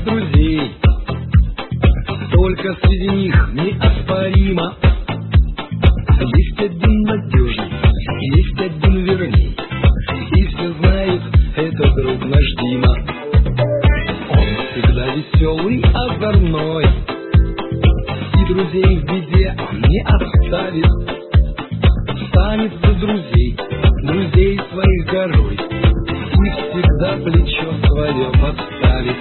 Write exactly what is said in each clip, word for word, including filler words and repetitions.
станет друзей, только среди них неоспоримо есть один надежный, есть один верней, и все знают, это друг наш Дима. Он всегда веселый, озорной, и друзей в беде он не оставит. Станет за друзей, друзей своих горой, и всегда плечо свое подставит.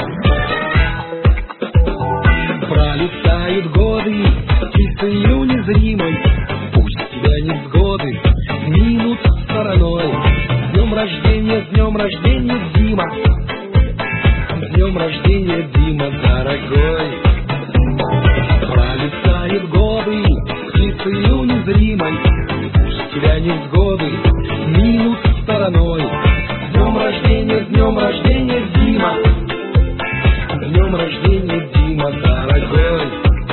Пролетают годы птицею незримой, пусть тебя невзгоды минут стороной. С днем рождения, с днем рождения, Дима! С днем рождения, Дима, дорогой! Пролетают годы птицею незримой, пусть тебя невзгоды минут стороной. С днем рождения, с днем рождения, Дима! С днем рождения, Дима, дорогой!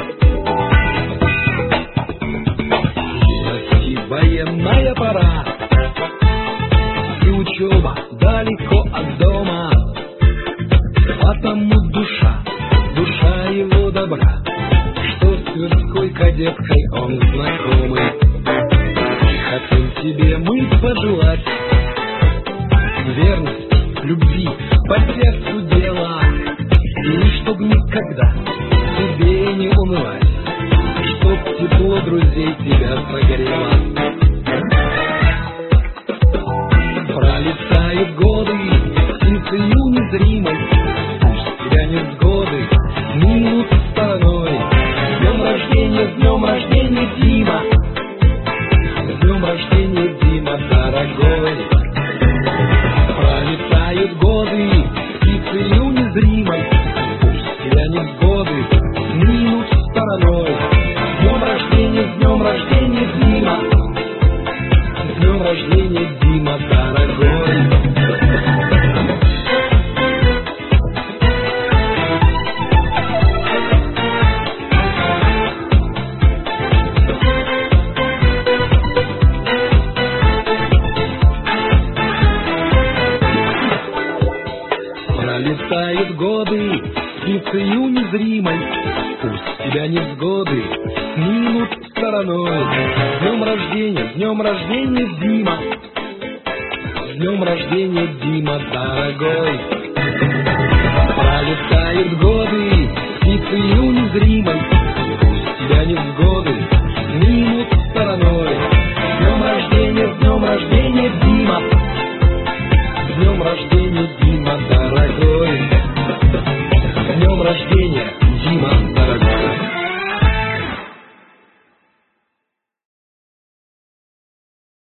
Юности военная пора, и учеба далеко от дома, потому душа, душа его добра, что с тверской кадеткой он знакомый. Хотим тебе мы пожелать верности, любви, по сердцу дела, и чтоб никогда тебе не унывать, чтоб тепло друзей тебя согрело. Пролетают годы птицею незримой, пусть тебя невзгоды минут стороной. С днем рождения, с днем рождения, Дима! С днем рождения, Дима, дорогой! Пролетают годы птицею незримой, пусть тебя невзгоды минут стороной. С днем рождения, с днем рождения, Дима! С днем рождения, Дима, дорогой! Пролетают годы птицею незримой, пусть тебя невзгоды минут стороной. С днем рождения, с днем рождения, Дима! С днем рождения, Дима, дорогой! Пролетают годы птицею незримой, пусть тебя невзгоды минут стороной. С днем рождения, с днем рождения, Дима! С днем рождения, Дима, дорогой!